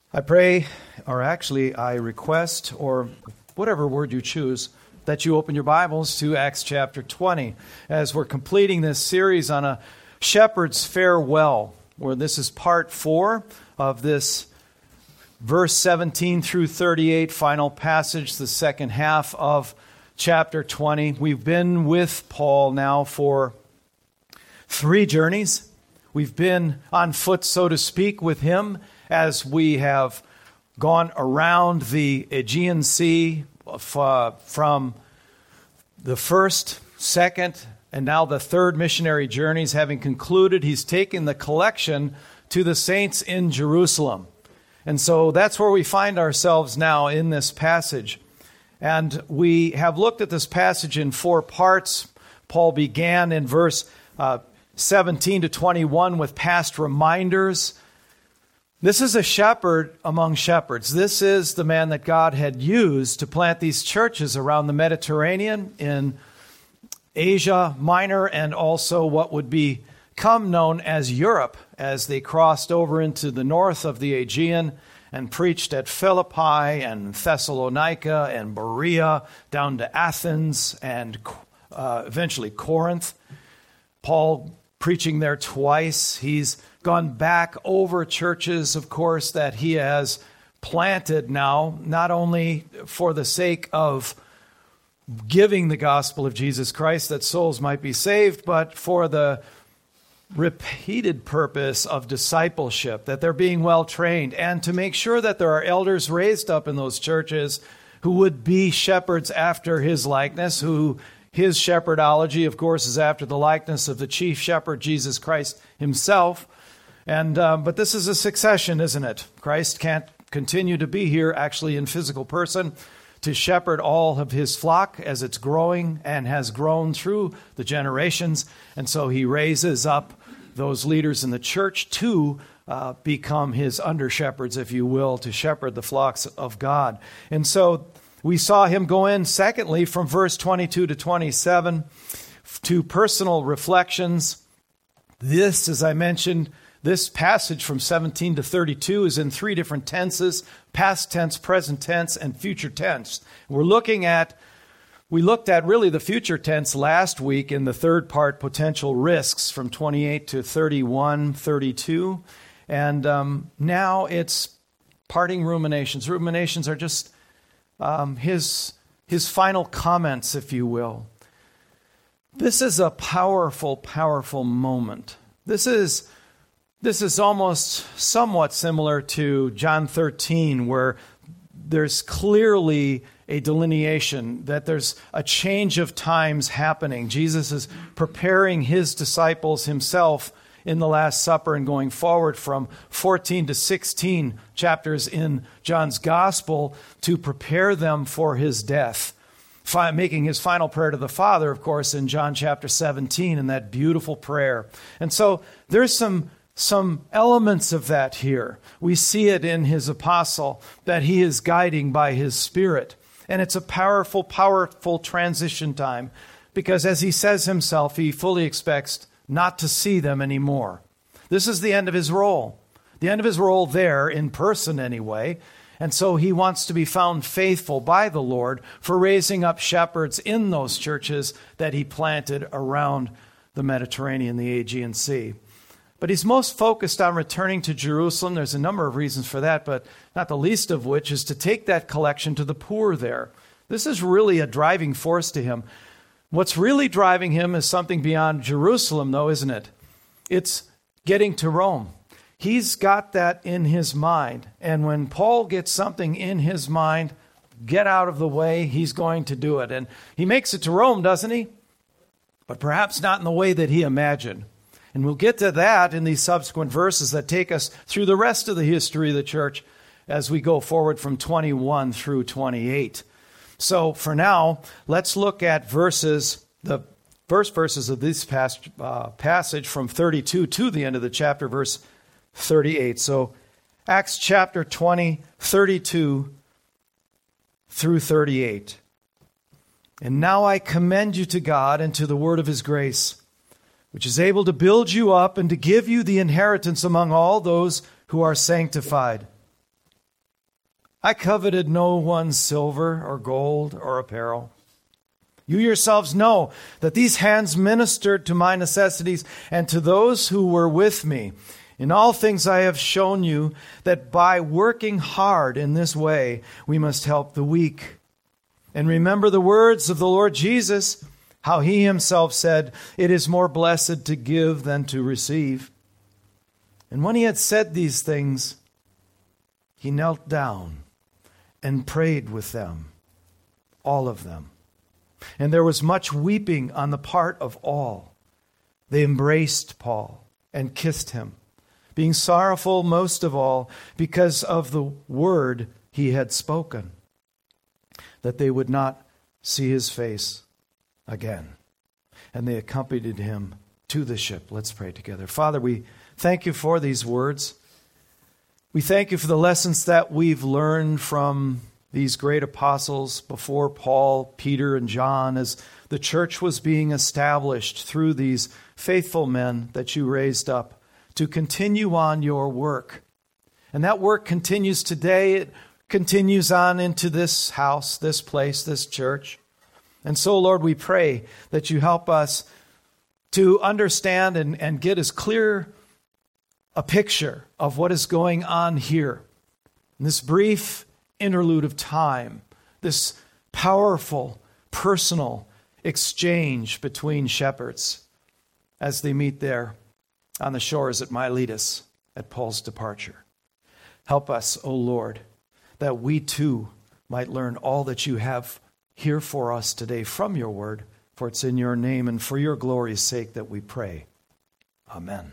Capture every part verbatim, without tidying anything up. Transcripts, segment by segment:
I pray, or actually I request, or whatever word you choose, that you open your Bibles to Acts chapter twenty as we're completing this series on a shepherd's farewell, where this is part four of this verse seventeen through thirty-eight final passage, the second half of chapter twenty. We've been with Paul now for three journeys. We've been on foot, so to speak, with him as we have gone around the Aegean Sea uh, from the first, second, and now the third missionary journeys. Having concluded, he's taken the collection to the saints in Jerusalem. And so that's where we find ourselves now in this passage. And we have looked at this passage in four parts. Paul began in verse uh, seventeen to twenty-one with past reminders. This is a shepherd among shepherds. This is the man that God had used to plant these churches around the Mediterranean, in Asia Minor, and also what would become known as Europe, as they crossed over into the north of the Aegean and preached at Philippi and Thessalonica and Berea, down to Athens and uh, eventually Corinth. Paul preaching there twice. He's gone back over churches, of course, that he has planted now, not only for the sake of giving the gospel of Jesus Christ that souls might be saved, but for the repeated purpose of discipleship, that they're being well trained, and to make sure that there are elders raised up in those churches who would be shepherds after his likeness, who his shepherdology, of course, is after the likeness of the chief shepherd, Jesus Christ himself. And uh, but this is a succession, isn't it? Christ can't continue to be here, actually in physical person, to shepherd all of his flock as it's growing and has grown through the generations. And so he raises up those leaders in the church to uh, become his under-shepherds, if you will, to shepherd the flocks of God. And so we saw him go in, secondly, from verse twenty-two to twenty-seven, to personal reflections. This, as I mentioned, this passage from seventeen to thirty-two is in three different tenses: past tense, present tense, and future tense. We're looking at, we looked at really the future tense last week in the third part, potential risks, from twenty-eight to thirty-one, thirty-two. And um, now it's parting ruminations. Ruminations are just um, his, his final comments, if you will. This is a powerful, powerful moment. This is... This is almost somewhat similar to John thirteen, where there's clearly a delineation that there's a change of times happening. Jesus is preparing his disciples himself in the Last Supper and going forward from fourteen to sixteen chapters in John's Gospel to prepare them for his death, making his final prayer to the Father, of course, in John chapter seventeen, in that beautiful prayer. And so there's some Some elements of that here. We see it in his apostle, that he is guiding by his Spirit. And it's a powerful, powerful transition time, because as he says himself, he fully expects not to see them anymore. This is the end of his role. The end of his role there, in person anyway. And so he wants to be found faithful by the Lord for raising up shepherds in those churches that he planted around the Mediterranean, the Aegean Sea. But he's most focused on returning to Jerusalem. There's a number of reasons for that, but not the least of which is to take that collection to the poor there. This is really a driving force to him. What's really driving him is something beyond Jerusalem, though, isn't it? It's getting to Rome. He's got that in his mind. And when Paul gets something in his mind, get out of the way, he's going to do it. And he makes it to Rome, doesn't he? But perhaps not in the way that he imagined. And we'll get to that in these subsequent verses that take us through the rest of the history of the church as we go forward from twenty-one through twenty-eight. So for now, let's look at verses, the first verses of this past, uh, passage from thirty-two to the end of the chapter, verse thirty-eight. So Acts chapter twenty, thirty-two through thirty-eight. And now I commend you to God and to the word of his grace, which is able to build you up and to give you the inheritance among all those who are sanctified. I coveted no one's silver or gold or apparel. You yourselves know that these hands ministered to my necessities and to those who were with me. In all things I have shown you that by working hard in this way, we must help the weak. And remember the words of the Lord Jesus, how he himself said, it is more blessed to give than to receive. And when he had said these things, he knelt down and prayed with them, all of them. And there was much weeping on the part of all. They embraced Paul and kissed him, being sorrowful most of all because of the word he had spoken, that they would not see his face again. And they accompanied him to the ship. Let's pray together. Father, we thank you for these words. We thank you for the lessons that we've learned from these great apostles before Paul, Peter, and John, as the church was being established through these faithful men that you raised up to continue on your work. And that work continues today. It continues on into this house, this place, this church. And so, Lord, we pray that you help us to understand and, and get as clear a picture of what is going on here in this brief interlude of time, this powerful, personal exchange between shepherds as they meet there on the shores at Miletus at Paul's departure. Help us, O Lord, that we too might learn all that you have here for us today from your word, for it's in your name and for your glory's sake that we pray. Amen.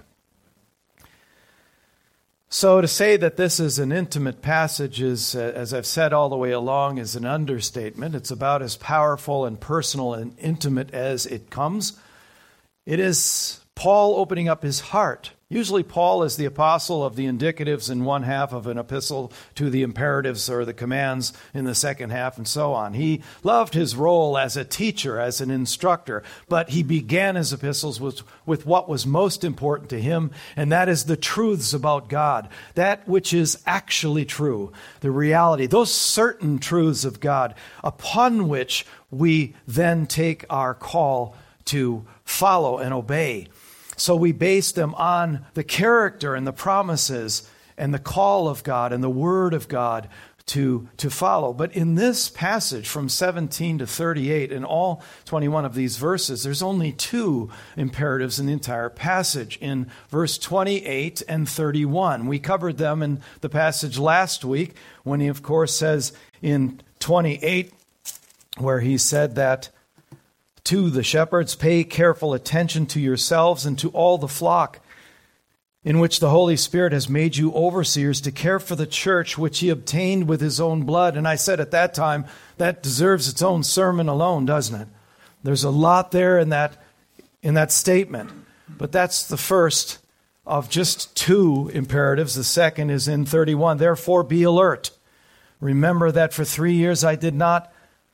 So to say that this is an intimate passage is, uh, as I've said all the way along, is an understatement. It's about as powerful and personal and intimate as it comes. It is Paul opening up his heart. Usually Paul is the apostle of the indicatives in one half of an epistle to the imperatives or the commands in the second half and so on. He loved his role as a teacher, as an instructor, but he began his epistles with, with what was most important to him, and that is the truths about God, that which is actually true, the reality, those certain truths of God upon which we then take our call to follow and obey. So we base them on the character and the promises and the call of God and the word of God to, to follow. But in this passage from seventeen to thirty-eight, in all twenty-one of these verses, there's only two imperatives in the entire passage. In verse twenty-eight and thirty-one, we covered them in the passage last week when he, of course, says in twenty-eight, where he said that to the shepherds, pay careful attention to yourselves and to all the flock in which the Holy Spirit has made you overseers to care for the church which he obtained with his own blood. And I said at that time, that deserves its own sermon alone, doesn't it? There's a lot there in that, in that statement. But that's the first of just two imperatives. The second is in thirty-one. Therefore, be alert. Remember that for three years I did not,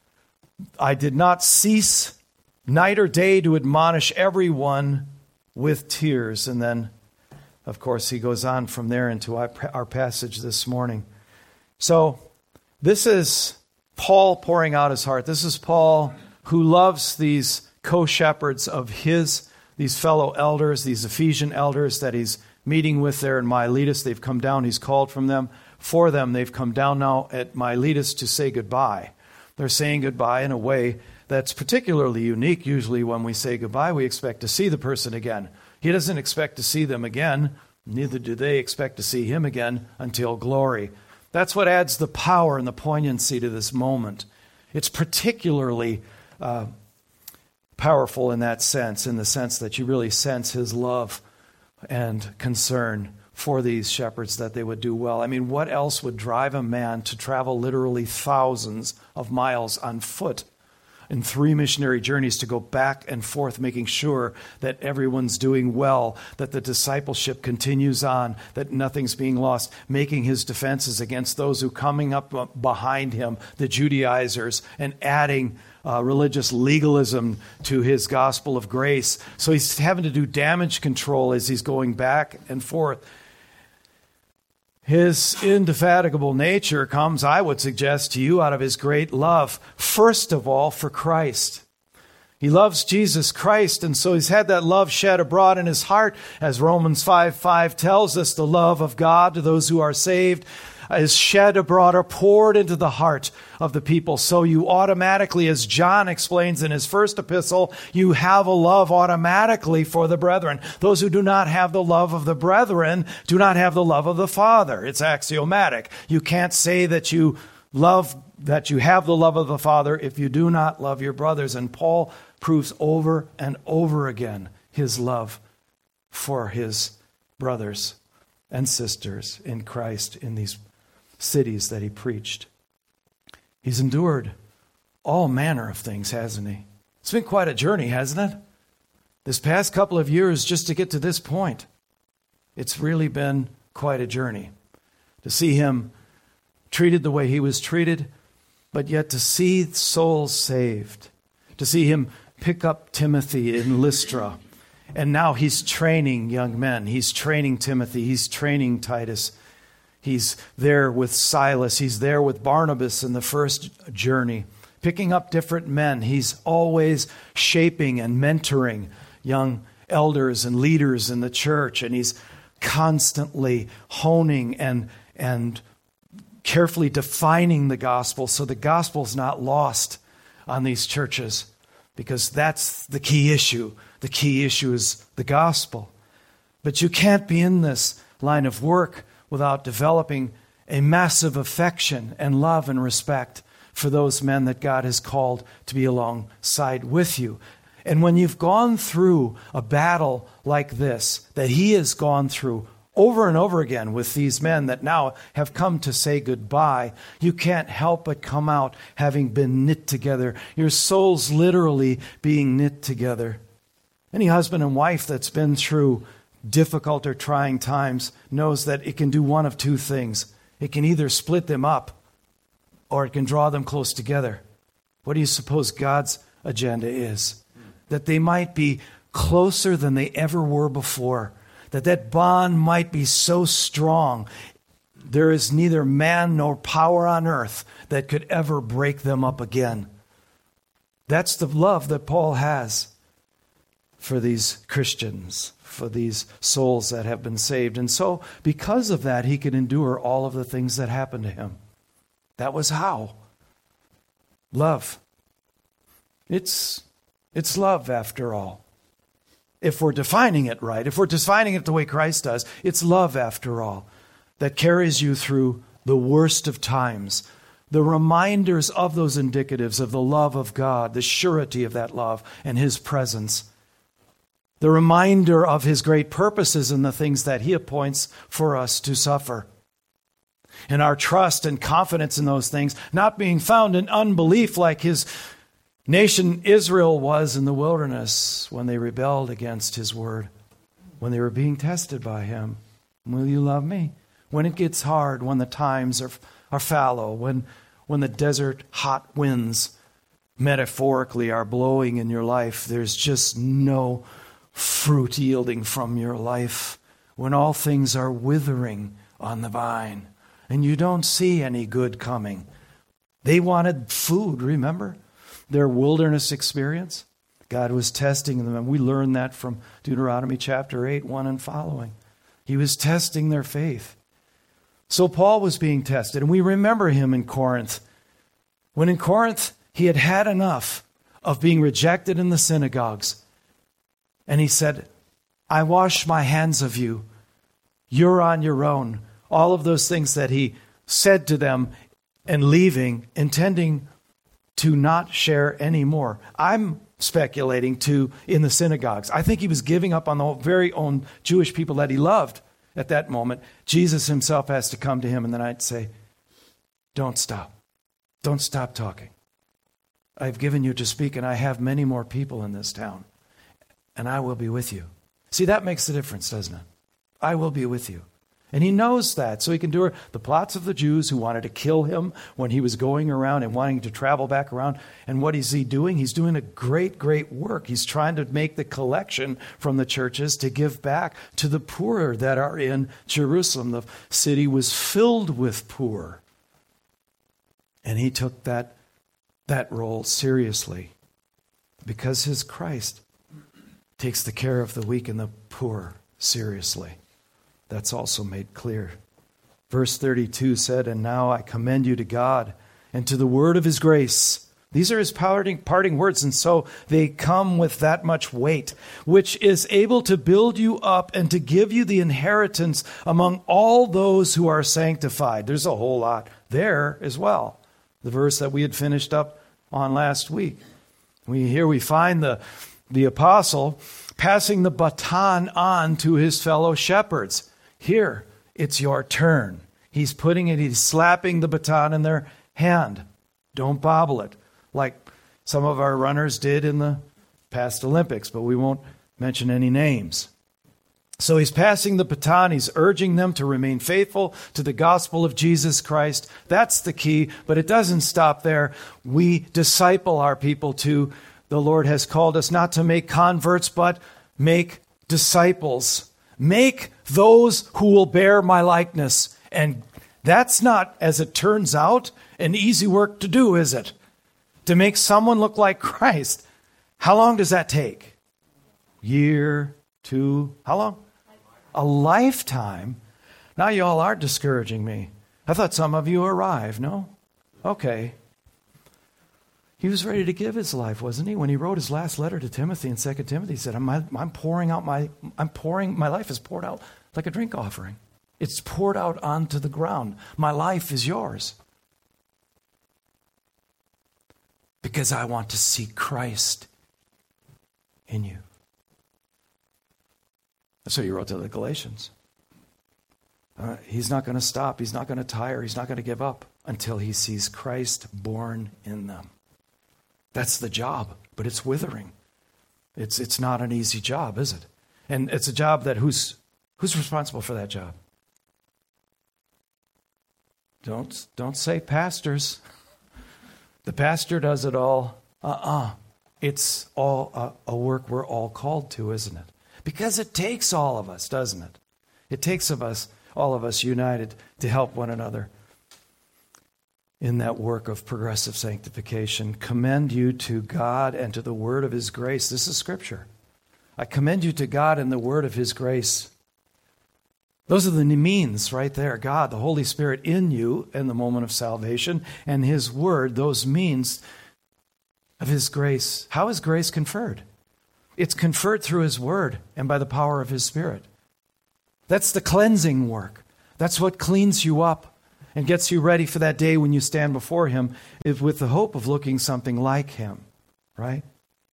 I did not cease night or day to admonish everyone with tears. And then, of course, he goes on from there into our, our passage this morning. So this is Paul pouring out his heart. This is Paul who loves these co-shepherds of his, these fellow elders, these Ephesian elders that he's meeting with there in Miletus. They've come down. He's called from them. For them, they've come down now at Miletus to say goodbye. They're saying goodbye in a way that's particularly unique. Usually when we say goodbye, we expect to see the person again. He doesn't expect to see them again. Neither do they expect to see him again until glory. That's what adds the power and the poignancy to this moment. It's particularly uh, powerful in that sense, in the sense that you really sense his love and concern for these shepherds, that they would do well. I mean, what else would drive a man to travel literally thousands of miles on foot in three missionary journeys to go back and forth, making sure that everyone's doing well, that the discipleship continues on, that nothing's being lost, making his defenses against those who coming up behind him, the Judaizers, and adding uh, religious legalism to his gospel of grace. So he's having to do damage control as he's going back and forth. His indefatigable nature comes, I would suggest to you, out of his great love, first of all, for Christ. He loves Jesus Christ, and so he's had that love shed abroad in his heart. As Romans five five tells us, the love of God to those who are saved is shed abroad or poured into the heart of the people. So you automatically, as John explains in his first epistle, you have a love automatically for the brethren. Those who do not have the love of the brethren do not have the love of the Father. It's axiomatic. You can't say that you love, that you have the love of the Father if you do not love your brothers. And Paul proves over and over again his love for his brothers and sisters in Christ in these cities that he preached. He's endured all manner of things, hasn't he? It's been quite a journey, hasn't it? This past couple of years just to get to this point. It's really been quite a journey. To see him treated the way he was treated, but yet to see souls saved. To see him pick up Timothy in Lystra. And now he's training young men. He's training Timothy. He's training Titus. He's there with Silas. He's there with Barnabas in the first journey, picking up different men. He's always shaping and mentoring young elders and leaders in the church. And he's constantly honing and, and carefully defining the gospel so the gospel's not lost on these churches, because that's the key issue. The key issue is the gospel. But you can't be in this line of work without developing a massive affection and love and respect for those men that God has called to be alongside with you. And when you've gone through a battle like this, that he has gone through over and over again with these men that now have come to say goodbye, you can't help but come out having been knit together. Your souls literally being knit together. Any husband and wife that's been through difficult or trying times knows that it can do one of two things. It can either split them up or it can draw them close together. What do you suppose God's agenda is? That they might be closer than they ever were before. That that bond might be so strong, there is neither man nor power on earth that could ever break them up again. That's the love that Paul has for these Christians, for these souls that have been saved. And so, because of that, he could endure all of the things that happened to him. That was how. Love. It's, it's love, after all. If we're defining it right, if we're defining it the way Christ does, it's love, after all, that carries you through the worst of times. The reminders of those indicatives of the love of God, the surety of that love and his presence. The reminder of his great purposes and the things that he appoints for us to suffer. And our trust and confidence in those things, not being found in unbelief like his nation Israel was in the wilderness when they rebelled against his word, when they were being tested by him. Will you love me? When it gets hard, when the times are, are fallow, when, when the desert hot winds metaphorically are blowing in your life, there's just no fruit yielding from your life, when all things are withering on the vine and you don't see any good coming. They wanted food, remember? Their wilderness experience. God was testing them, and we learn that from Deuteronomy chapter eight, one and following. He was testing their faith. So Paul was being tested, and we remember him in Corinth. When in Corinth, he had had enough of being rejected in the synagogues. And he said, I wash my hands of you. You're on your own. All of those things that he said to them and leaving, intending to not share anymore. I'm speculating to in the synagogues. I think he was giving up on the very own Jewish people that he loved at that moment. Jesus himself has to come to him in the night and say, don't stop. Don't stop talking. I've given you to speak, and I have many more people in this town, and I will be with you. See, that makes the difference, doesn't it? I will be with you. And he knows that, so he can do the plots of the Jews who wanted to kill him when he was going around and wanting to travel back around. And what is he doing? He's doing a great, great work. He's trying to make the collection from the churches to give back to the poor that are in Jerusalem. The city was filled with poor. And he took that, that role seriously because his Christ takes the care of the weak and the poor seriously. That's also made clear. Verse thirty-two said, "And now I commend you to God and to the word of his grace." These are his parting, parting words, and so they come with that much weight, which is able to build you up and to give you the inheritance among all those who are sanctified. There's a whole lot there as well. The verse that we had finished up on last week. We here we find the, the apostle passing the baton on to his fellow shepherds. Here, it's your turn. He's putting it, he's slapping the baton in their hand. Don't bobble it, like some of our runners did in the past Olympics, but we won't mention any names. So he's passing the baton. He's urging them to remain faithful to the gospel of Jesus Christ. That's the key, but it doesn't stop there. We disciple our people too. The Lord has called us not to make converts, but make disciples. Make those who will bear my likeness. And that's not, as it turns out, an easy work to do, is it? To make someone look like Christ. How long does that take? Year, two, how long? A lifetime. Now you all are discouraging me. I thought some of you arrived, no? Okay. He was ready to give his life, wasn't he? When he wrote his last letter to Timothy in Second Timothy, he said, I'm, I'm pouring out my, I'm pouring, my life is poured out like a drink offering. It's poured out onto the ground. My life is yours. Because I want to see Christ in you. That's what he wrote to the Galatians. Uh, he's not going to stop. He's not going to tire. He's not going to give up until he sees Christ born in them. That's the job, but it's withering. It's it's not an easy job, is it? And it's a job that who's who's responsible for that job? Don't don't say pastors. The pastor does it all. Uh-uh. It's all a, a work we're all called to, isn't it? Because it takes all of us, doesn't it? It takes of us, all of us united to help one another in that work of progressive sanctification. Commend you to God and to the word of his grace. This is Scripture. I commend you to God and the word of his grace. Those are the means right there. God, the Holy Spirit in you in the moment of salvation, and his word, those means of his grace. How is grace conferred? It's conferred through his word and by the power of his Spirit. That's the cleansing work. That's what cleans you up and gets you ready for that day when you stand before him with the hope of looking something like him, right?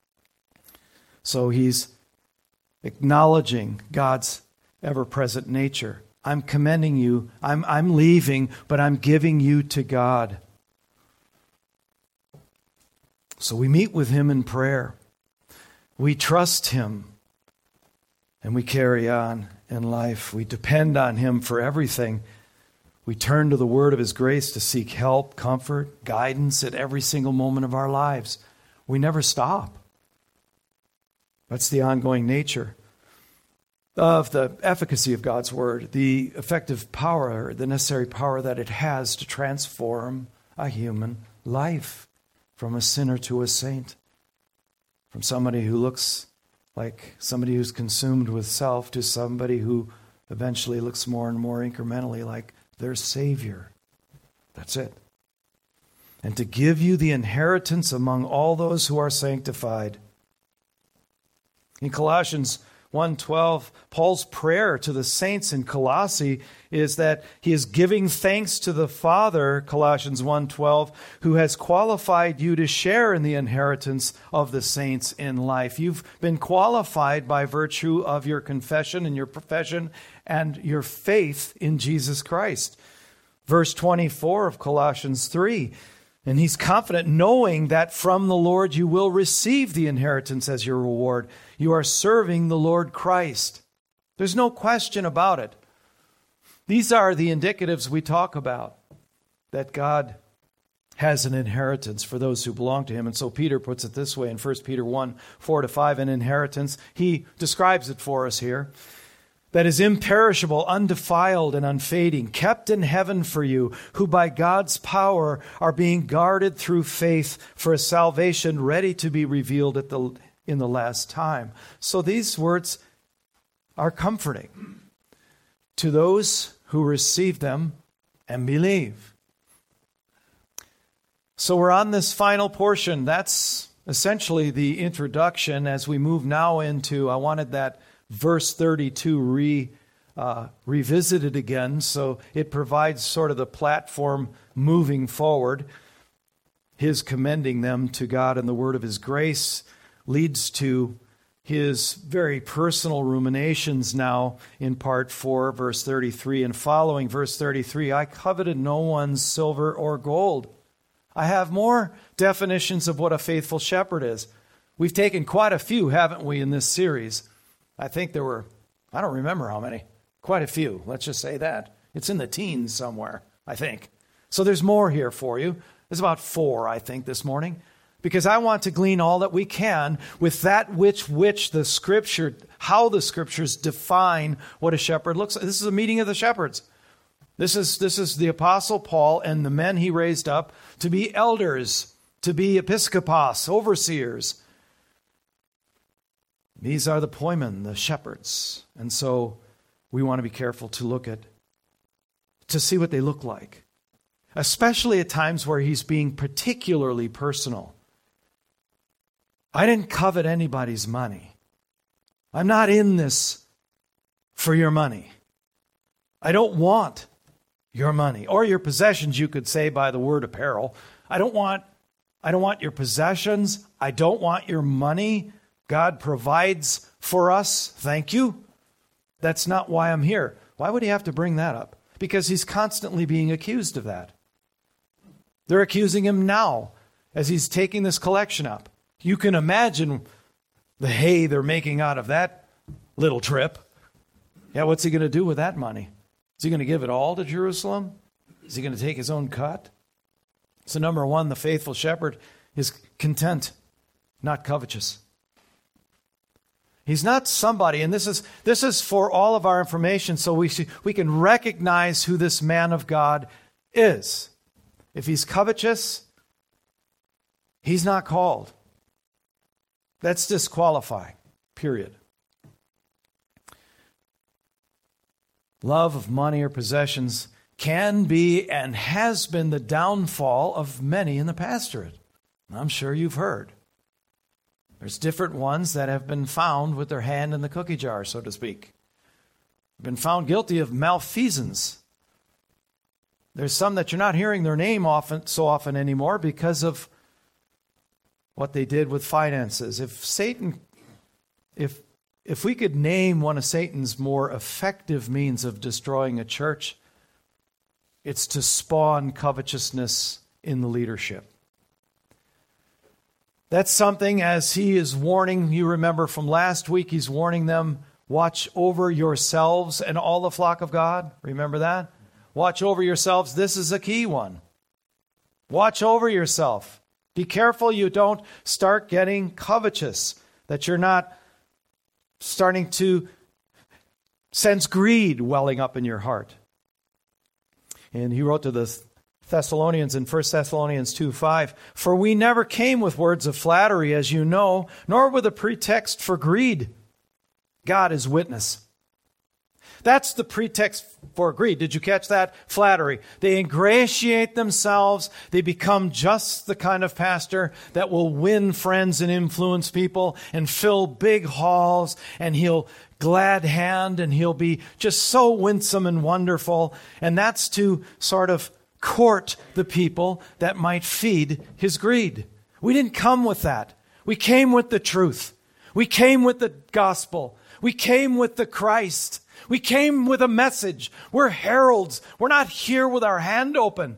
So he's acknowledging God's ever-present nature. I'm commending you. I'm, I'm leaving, but I'm giving you to God. So we meet with him in prayer. We trust him, and we carry on in life. We depend on him for everything. We turn to the word of his grace to seek help, comfort, guidance at every single moment of our lives. We never stop. That's the ongoing nature of the efficacy of God's word, the effective power, the necessary power that it has to transform a human life from a sinner to a saint, from somebody who looks like somebody who's consumed with self to somebody who eventually looks more and more incrementally like their Savior. That's it. And to give you the inheritance among all those who are sanctified. In Colossians one twelve, Paul's prayer to the saints in Colossae is that he is giving thanks to the Father, Colossians one twelve, who has qualified you to share in the inheritance of the saints in life. You've been qualified by virtue of your confession and your profession and your faith in Jesus Christ. Verse twenty-four of Colossians three, and he's confident knowing that from the Lord you will receive the inheritance as your reward. You are serving the Lord Christ. There's no question about it. These are the indicatives we talk about, that God has an inheritance for those who belong to him. And so Peter puts it this way in First Peter one, four to five, an inheritance. He describes it for us here. That is imperishable, undefiled, and unfading, kept in heaven for you, who by God's power are being guarded through faith for a salvation ready to be revealed at the in the last time. So these words are comforting to those who receive them and believe. So we're on this final portion. That's essentially the introduction as we move now into, I wanted that verse thirty-two re, uh, revisited again, so it provides sort of the platform moving forward. His commending them to God and the word of his grace leads to his very personal ruminations now in part four, verse thirty-three and following. Verse thirty-three, I coveted no one's silver or gold. I have more definitions of what a faithful shepherd is. We've taken quite a few, haven't we, in this series? I think there were, I don't remember how many, quite a few. Let's just say that. It's in the teens somewhere, I think. So there's more here for you. There's about four, I think, this morning. Because I want to glean all that we can with that which which the Scripture, how the Scriptures define what a shepherd looks like. This is a meeting of the shepherds. This is, this is the Apostle Paul and the men he raised up to be elders, to be episkopos, overseers. These are the poimen, the shepherds. And so we want to be careful to look at, to see what they look like. Especially at times where he's being particularly personal. I didn't covet anybody's money. I'm not in this for your money. I don't want your money. Or your possessions, you could say by the word apparel. I don't want, I don't want your possessions. I don't want your money. God provides for us. Thank you. That's not why I'm here. Why would he have to bring that up? Because he's constantly being accused of that. They're accusing him now as he's taking this collection up. You can imagine the hay they're making out of that little trip. Yeah, what's he going to do with that money? Is he going to give it all to Jerusalem? Is he going to take his own cut? So number one, the faithful shepherd is content, not covetous. He's not somebody, and this is this is for all of our information, so we see, we can recognize who this man of God is. If he's covetous, he's not called. That's disqualifying, period. Love of money or possessions can be and has been the downfall of many in the pastorate. I'm sure you've heard. There's different ones that have been found with their hand in the cookie jar, so to speak. Been found guilty of malfeasance. There's some that you're not hearing their name often so often anymore because of what they did with finances. If Satan, if if we could name one of Satan's more effective means of destroying a church, it's to spawn covetousness in the leadership. That's something, as he is warning, you remember from last week, he's warning them, watch over yourselves and all the flock of God. Remember that? Watch over yourselves. This is a key one. Watch over yourself. Be careful you don't start getting covetous, that you're not starting to sense greed welling up in your heart. And he wrote to the Thessalonians in First Thessalonians two five, for we never came with words of flattery, as you know, nor with a pretext for greed. God is witness. That's the pretext for greed. Did you catch that? Flattery. They ingratiate themselves. They become just the kind of pastor that will win friends and influence people and fill big halls, and he'll glad hand and he'll be just so winsome and wonderful. And that's to sort of court the people that might feed his greed. We didn't come with that. We came with the truth. We came with the gospel. We came with the Christ. We came with a message. We're heralds. We're not here with our hand open.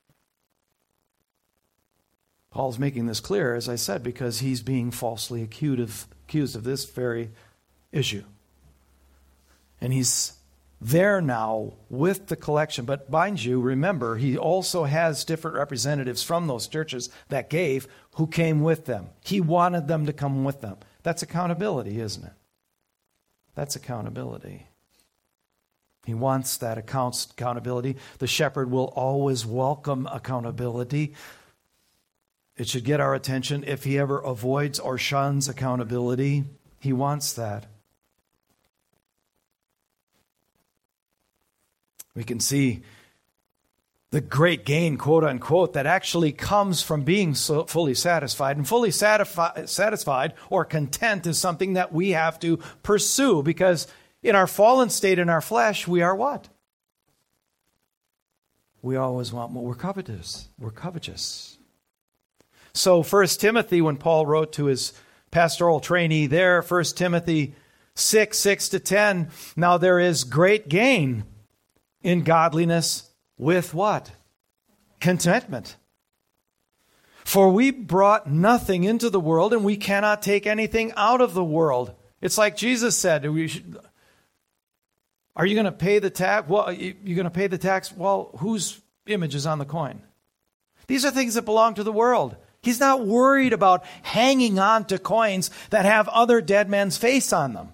Paul's making this clear, as I said, because he's being falsely accused of, accused of this very issue. And he's there now with the collection. But mind you, remember, he also has different representatives from those churches that gave who came with them. He wanted them to come with them. That's accountability, isn't it? That's accountability. He wants that accountability. The shepherd will always welcome accountability. It should get our attention. If he ever avoids or shuns accountability, he wants that. We can see the great gain, quote unquote, that actually comes from being so fully satisfied. And fully satisfi- satisfied or content is something that we have to pursue, because in our fallen state, in our flesh, we are what? We always want more. We're covetous. We're covetous. So First Timothy, when Paul wrote to his pastoral trainee there, First Timothy six, six to ten, now there is great gain in godliness with what? Contentment. For we brought nothing into the world, and we cannot take anything out of the world. It's like Jesus said, we should, are you going to pay the tax? Well, you're going to pay the tax? Well, whose image is on the coin? These are things that belong to the world. He's not worried about hanging on to coins that have other dead men's face on them.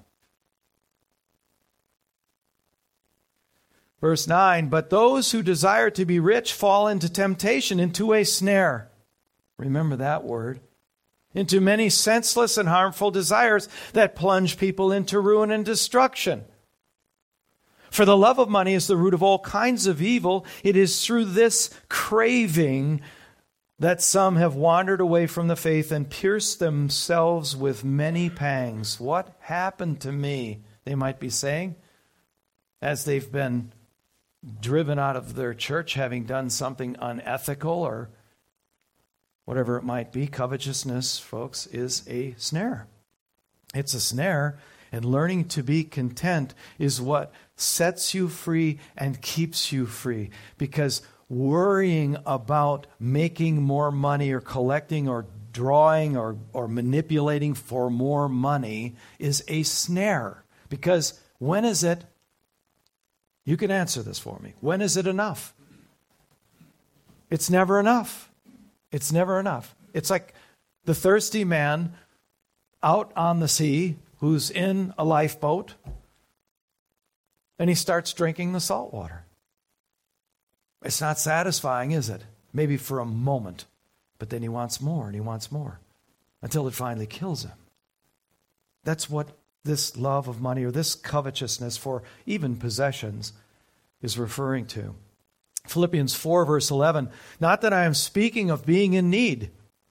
Verse nine, but those who desire to be rich fall into temptation, into a snare. Remember that word. Into many senseless and harmful desires that plunge people into ruin and destruction. For the love of money is the root of all kinds of evil. It is through this craving that some have wandered away from the faith and pierced themselves with many pangs. What happened to me, they might be saying, as they've been driven out of their church, having done something unethical or whatever it might be. Covetousness, folks, is a snare. It's a snare, and learning to be content is what sets you free and keeps you free. Because worrying about making more money or collecting or drawing or, or manipulating for more money is a snare. Because when is it? You can answer this for me. When is it enough? It's never enough. It's never enough. It's like the thirsty man out on the sea who's in a lifeboat, and he starts drinking the salt water. It's not satisfying, is it? Maybe for a moment, but then he wants more and he wants more until it finally kills him. That's what this love of money or this covetousness for even possessions is referring to. Philippians four, verse eleven, not that I am speaking of being in need,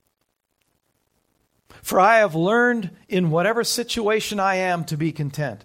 for I have learned in whatever situation I am to be content.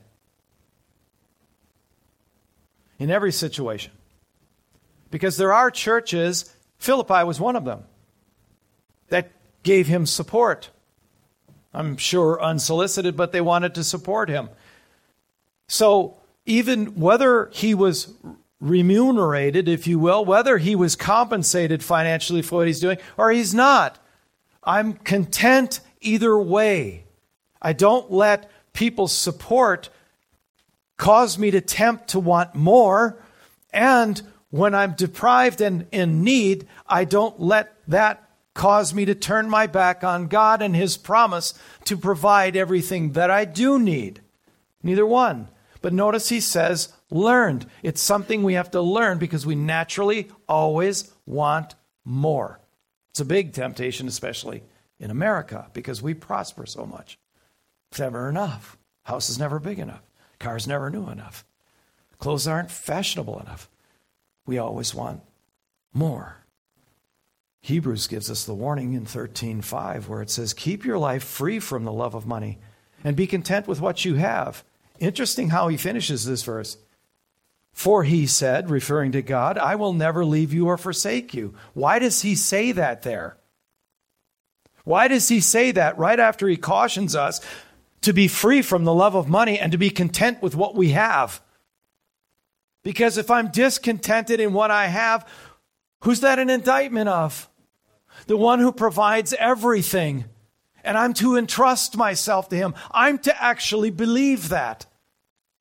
In every situation. Because there are churches, Philippi was one of them, that gave him support. I'm sure unsolicited, but they wanted to support him. So even whether he was remunerated, if you will, whether he was compensated financially for what he's doing or he's not, I'm content either way. I don't let people's support cause me to tempt to want more. And when I'm deprived and in need, I don't let that cause me to turn my back on God and His promise to provide everything that I do need. Neither one. But notice he says, learned. It's something we have to learn because we naturally always want more. It's a big temptation, especially in America, because we prosper so much. It's never enough. House is never big enough. Car's never new enough. Clothes aren't fashionable enough. We always want more. Hebrews gives us the warning in thirteen five where it says, keep your life free from the love of money and be content with what you have. Interesting how he finishes this verse. For he said, referring to God, I will never leave you or forsake you. Why does he say that there? Why does he say that right after he cautions us to be free from the love of money and to be content with what we have? Because if I'm discontented in what I have, who's that an indictment of? The one who provides everything. And I'm to entrust myself to him. I'm to actually believe that.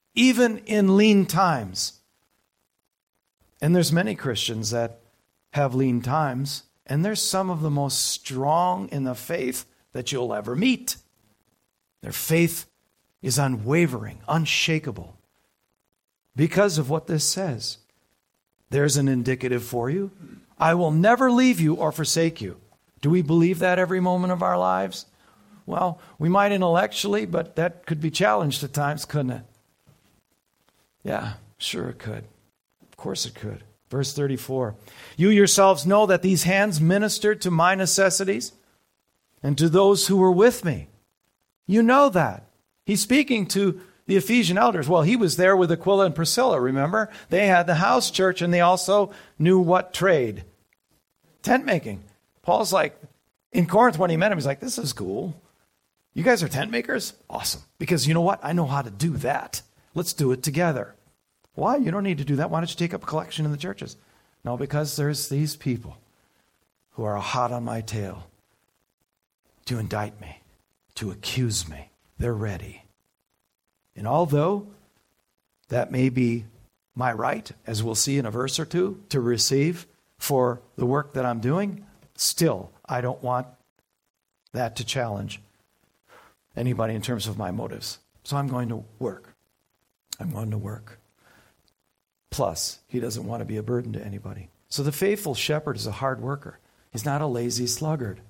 even in lean times. And there's many Christians that have lean times, and they're some of the most strong in the faith that you'll ever meet. Their faith is unwavering, unshakable, because of what this says. There's an indicative for you. I will never leave you or forsake you. Do we believe that every moment of our lives? Well, we might intellectually, but that could be challenged at times, couldn't it? Yeah, sure it could. Of course it could. Verse thirty-four. You yourselves know that these hands ministered to my necessities and to those who were with me. You know that. He's speaking to the Ephesian elders. Well, he was there with Aquila and Priscilla, remember? They had the house church, and they also knew what trade? Tent making. Paul's like, in Corinth when he met him, he's like, this is cool. You guys are tent makers? Awesome. Because you know what? I know how to do that. Let's do it together. Why? You don't need to do that. Why don't you take up a collection in the churches? No, because there's these people who are hot on my tail to indict me, to accuse me. They're ready. And although that may be my right, as we'll see in a verse or two, to receive for the work that I'm doing, still, I don't want that to challenge anybody in terms of my motives. So I'm going to work. I'm going to work. Plus, he doesn't want to be a burden to anybody. So the faithful shepherd is a hard worker. He's not a lazy sluggard.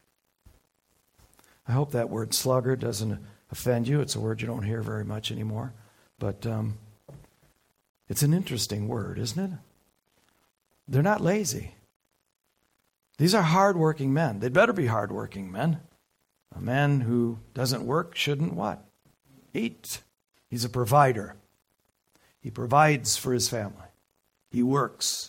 I hope that word sluggard doesn't offend you. It's a word you don't hear very much anymore. But um, it's an interesting word, isn't it? They're not lazy. These are hardworking men. They'd better be hardworking men. A man who doesn't work shouldn't what? Eat. He's a provider. He provides for his family. He works.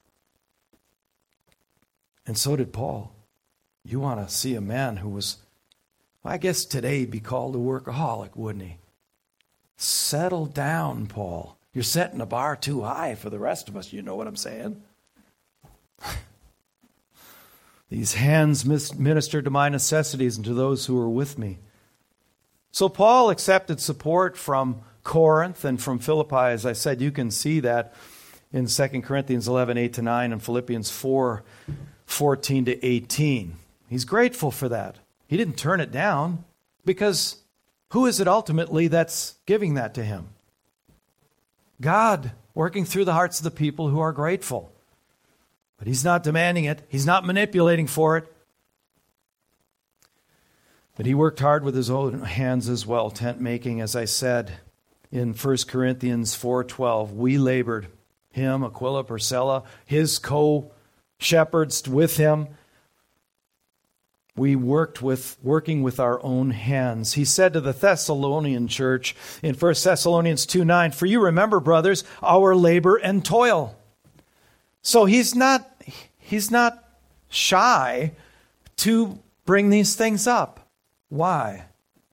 And so did Paul. You want to see a man who was, I guess today he'd be called a workaholic, wouldn't he? Settle down, Paul. You're setting the bar too high for the rest of us. You know what I'm saying? These hands ministered to my necessities and to those who were with me. So Paul accepted support from Corinth and from Philippi. As I said, you can see that in Second Corinthians eleven, eight to nine and Philippians four, fourteen to eighteen. He's grateful for that. He didn't turn it down, because who is it ultimately that's giving that to him? God, working through the hearts of the people who are grateful. But he's not demanding it. He's not manipulating for it. But he worked hard with his own hands as well. Tent making, as I said in First Corinthians four twelve, we labored. Him, Aquila, Priscilla, his co-shepherds with him. We worked with, working with our own hands. He said to the Thessalonian church in First Thessalonians two nine, for you remember, brothers, our labor and toil. So he's not, he's not shy to bring these things up. Why?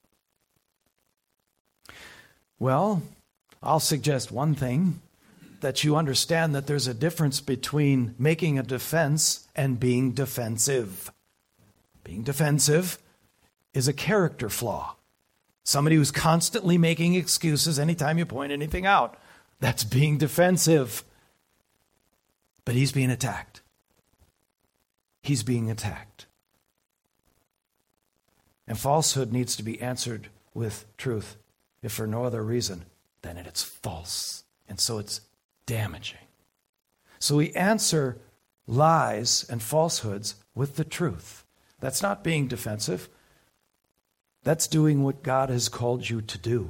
Well, I'll suggest one thing, that you understand that there's a difference between making a defense and being defensive. Being defensive is a character flaw. Somebody who's constantly making excuses anytime you point anything out. That's being defensive. But he's being attacked. He's being attacked. And falsehood needs to be answered with truth, if for no other reason than that it's false. And so it's damaging. So we answer lies and falsehoods with the truth. That's not being defensive. That's doing what God has called you to do.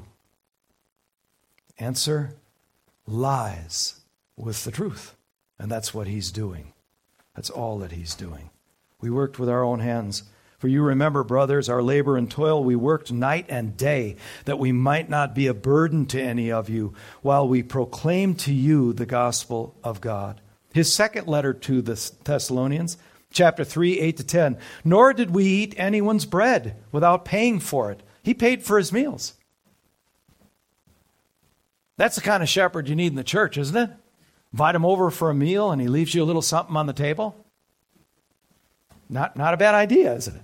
Answer lies with the truth. And that's what he's doing. That's all that he's doing. We worked with our own hands. For you remember, brothers, our labor and toil, we worked night and day, that we might not be a burden to any of you, while we proclaim to you the gospel of God. His second letter to the Thessalonians, chapter three, eight to ten. Nor did we eat anyone's bread without paying for it. He paid for his meals. That's the kind of shepherd you need in the church, isn't it? Invite him over for a meal and he leaves you a little something on the table. Not, not a bad idea, is it?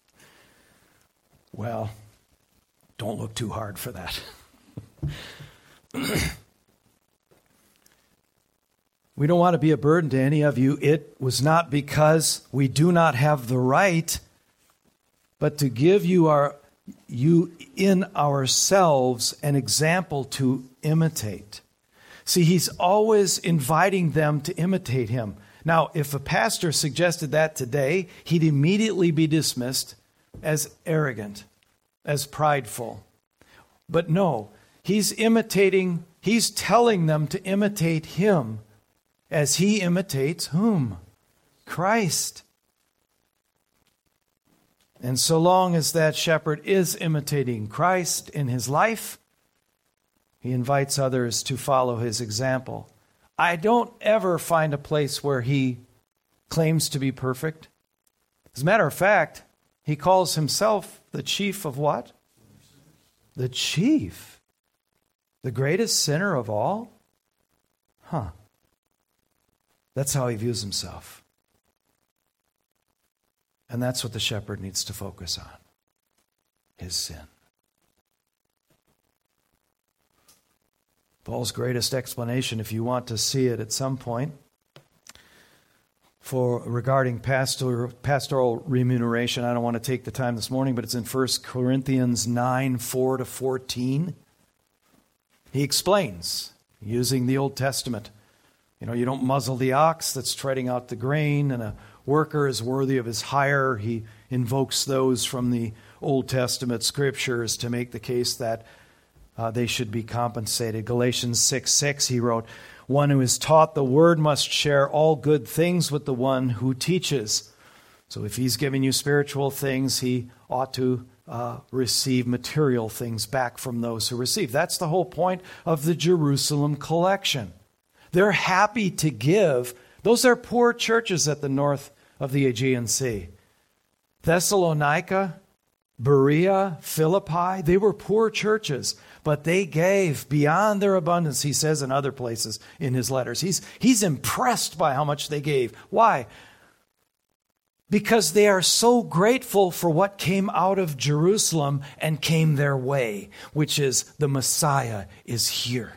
Well, don't look too hard for that. We don't want to be a burden to any of you. It was not because we do not have the right, but to give you our you in ourselves an example to imitate. See, he's always inviting them to imitate him. Now, if a pastor suggested that today, he'd immediately be dismissed as arrogant, as prideful. But no, he's imitating, he's telling them to imitate him as he imitates whom? Christ. And so long as that shepherd is imitating Christ in his life, he invites others to follow his example. I don't ever find a place where he claims to be perfect. As a matter of fact, he calls himself the chief of what? The chief. The greatest sinner of all? Huh. That's how he views himself. And that's what the shepherd needs to focus on. His sin. Paul's greatest explanation, if you want to see it at some point, for regarding pastoral, pastoral remuneration, I don't want to take the time this morning, but it's in First Corinthians nine, four to fourteen. He explains, using the Old Testament, you know, you don't muzzle the ox that's treading out the grain, and a worker is worthy of his hire. He invokes those from the Old Testament scriptures to make the case that Uh, they should be compensated. Galatians six six, he wrote, one who is taught the word must share all good things with the one who teaches. So if he's giving you spiritual things, he ought to uh, receive material things back from those who receive. That's the whole point of the Jerusalem collection. They're happy to give. Those are poor churches at the north of the Aegean Sea. Thessalonica, Berea, Philippi, they were poor churches, but they gave beyond their abundance, he says in other places in his letters. He's, he's impressed by how much they gave. Why? Because they are so grateful for what came out of Jerusalem and came their way, which is the Messiah is here.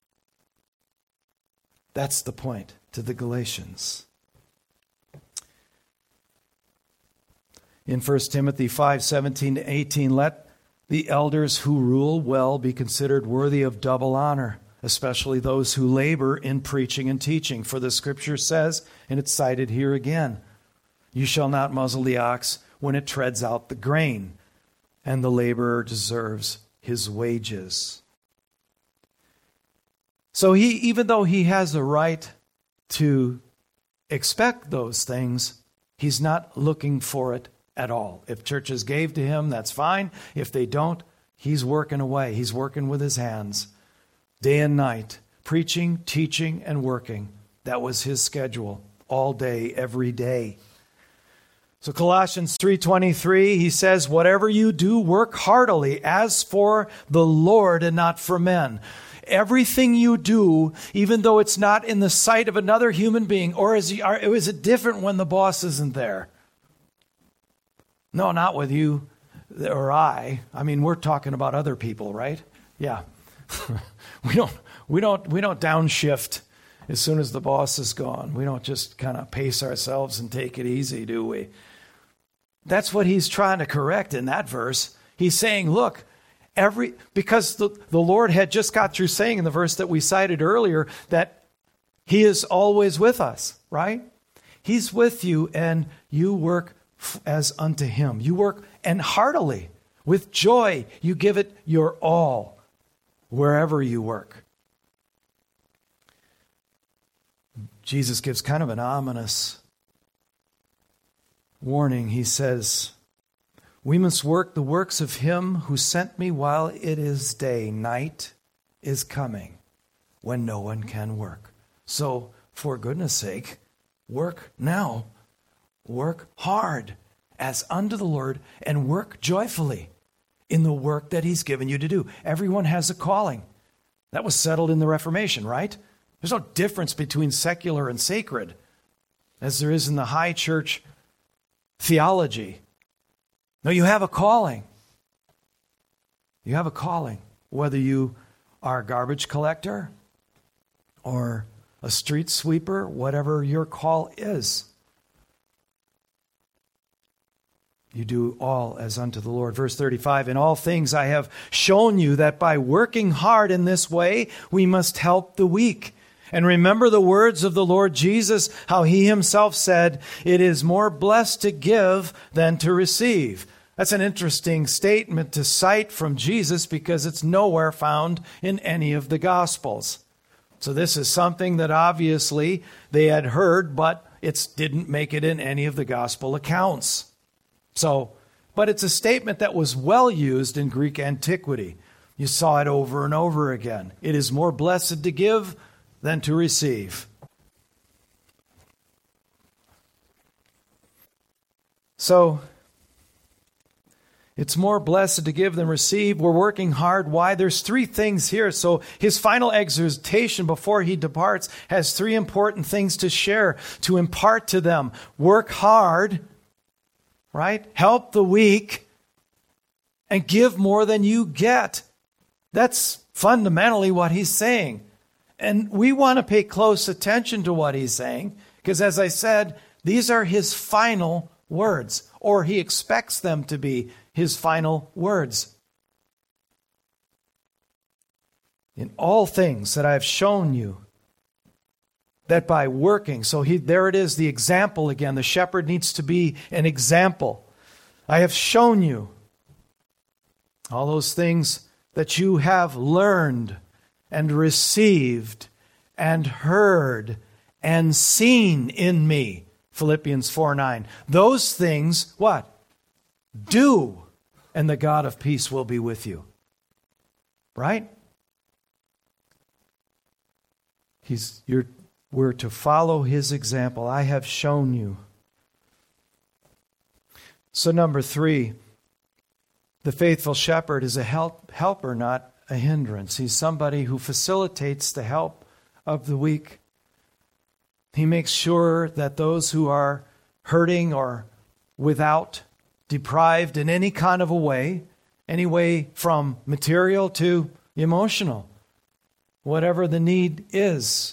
That's the point to the Galatians. In First Timothy five, seventeen to eighteen, let the elders who rule well be considered worthy of double honor, especially those who labor in preaching and teaching. For the scripture says, and it's cited here again, you shall not muzzle the ox when it treads out the grain, and the laborer deserves his wages. So he, even though he has a right to expect those things, he's not looking for it at all. If churches gave to him, that's fine. If they don't, he's working away. He's working with his hands day and night, preaching, teaching, and working. That was his schedule all day, every day. So Colossians three twenty-three, he says, whatever you do, work heartily as for the Lord and not for men. Everything you do, even though it's not in the sight of another human being, or is, he, or is it different when the boss isn't there? No, not with you or I. I mean, we're talking about other people, right? Yeah. we don't we don't we don't downshift as soon as the boss is gone. We don't just kind of pace ourselves and take it easy, do we? That's what he's trying to correct in that verse. He's saying, look, every because the, the Lord had just got through saying in the verse that we cited earlier that he is always with us, right? He's with you and you work as unto him. You work and heartily, with joy, you give it your all, wherever you work. Jesus gives kind of an ominous warning. He says, we must work the works of him who sent me while it is day. Night is coming when no one can work. So, for goodness sake, work now. Work hard as unto the Lord and work joyfully in the work that he's given you to do. Everyone has a calling. That was settled in the Reformation, right? There's no difference between secular and sacred as there is in the high church theology. No, you have a calling. You have a calling, whether you are a garbage collector or a street sweeper, whatever your call is. You do all as unto the Lord. Verse thirty-five, in all things I have shown you that by working hard in this way, we must help the weak. And remember the words of the Lord Jesus, how he himself said, it is more blessed to give than to receive. That's an interesting statement to cite from Jesus because it's nowhere found in any of the Gospels. So this is something that obviously they had heard, but it didn't make it in any of the Gospel accounts. So, but it's a statement that was well used in Greek antiquity. You saw it over and over again. It is more blessed to give than to receive. So, it's more blessed to give than receive. We're working hard. Why? There's three things here. So his final exhortation before he departs has three important things to share, to impart to them. Work hard, right? Help the weak, and give more than you get. That's fundamentally what he's saying. And we want to pay close attention to what he's saying, because as I said, these are his final words, or he expects them to be his final words. In all things that I have shown you, that by working, so he, there it is, the example again. The shepherd needs to be an example. I have shown you all those things that you have learned and received and heard and seen in me. Philippians four nine. Those things, what? Do, and the God of peace will be with you. Right? He's, you're, we're to follow his example. I have shown you. So number three, the faithful shepherd is a help, helper, not a hindrance. He's somebody who facilitates the help of the weak. He makes sure that those who are hurting or without, deprived in any kind of a way, any way from material to emotional, whatever the need is,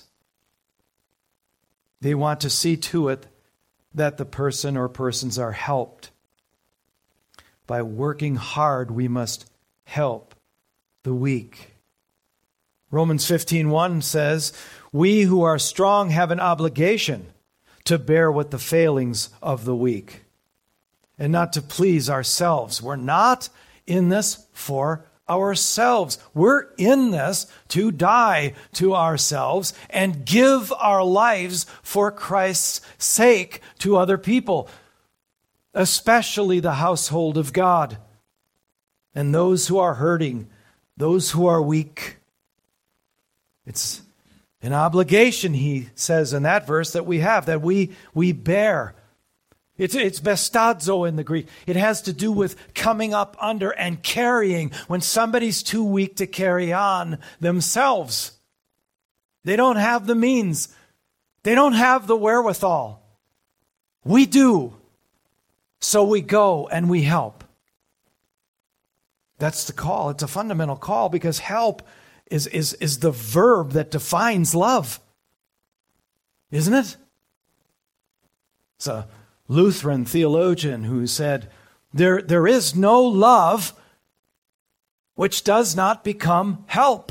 they want to see to it that the person or persons are helped. By working hard, we must help the weak. Romans fifteen one says, we who are strong have an obligation to bear with the failings of the weak and not to please ourselves. We're not in this for ourselves. We're in this to die to ourselves and give our lives for Christ's sake to other people, especially the household of God and those who are hurting, those who are weak. It's an obligation, he says in that verse, that we have, that we, we bear. It's, it's bestazo in the Greek. It has to do with coming up under and carrying when somebody's too weak to carry on themselves. They don't have the means. They don't have the wherewithal. We do. So we go and we help. That's the call. It's a fundamental call because help is, is, is the verb that defines love. Isn't it? It's a Lutheran theologian who said, there, there is no love which does not become help.